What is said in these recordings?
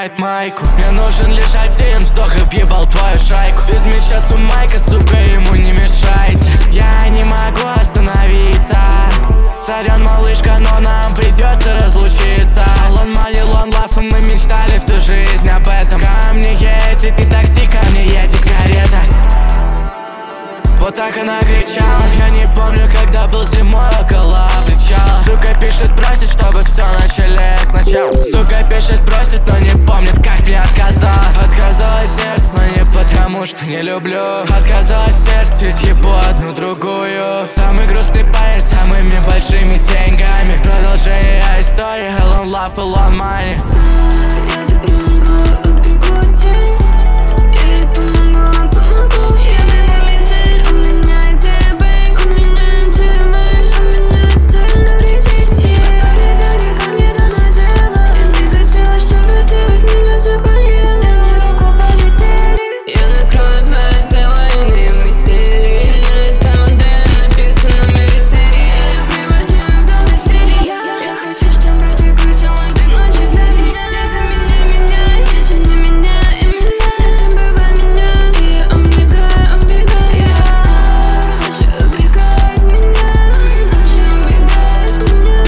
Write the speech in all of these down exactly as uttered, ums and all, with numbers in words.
снимает майку. Мне нужен лишь один вздох и въебал твою шайку. Без мяча сумайка, сука, ему не мешайте. Я не могу остановиться. Сорян, малышка, но нам придется разлучиться. Лон мани, лон лав, и мы мечтали всю жизнь об этом. Ко мне едет и такси, ко мне едет карета. Вот так она кричала. Я не помню, когда был зимой около причала. Сука пишет, просит, чтобы все начали сначала. Сука пишет, просит, но не помнит, как мне отказал. Отказалось сердце, но не потому, что не люблю. Отказалось сердце, ведь ебу одну другую. Самый грустный парень с самыми большими деньгами. Продолжение истории, Elon Love, Elon Money. Я так не могу, убегу тень. Я ей помогу, помогу. Я меня цель, у меня идея, бэй. У меня идея, бэй. У меня цель навредить ей. Подойдя ко мне до надела. Я не хотела, чтобы ты от меня заболела. На руку полетели. Я накрою твое тело иные метели. Лица модель, написано Мерседес. Я привожу до веселья. Я хочу, чтобы ты крутила этой ночи для меня. Не замени меня, не тяни меня, именно. Не забывай меня. И я убегаю, убегаю. Я даже убегает меня. Даже убегает меня.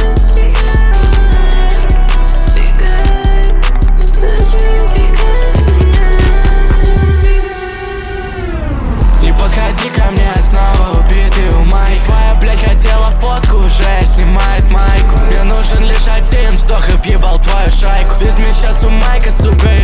Бегает, даже убегает меня. Не подходи ко мне, снова убитый у майк. Твоя, блядь, хотела фотку, уже снимает майку. Мне нужен лишь один вздох и въебал твою шайку. Без мяча сумайка, сука,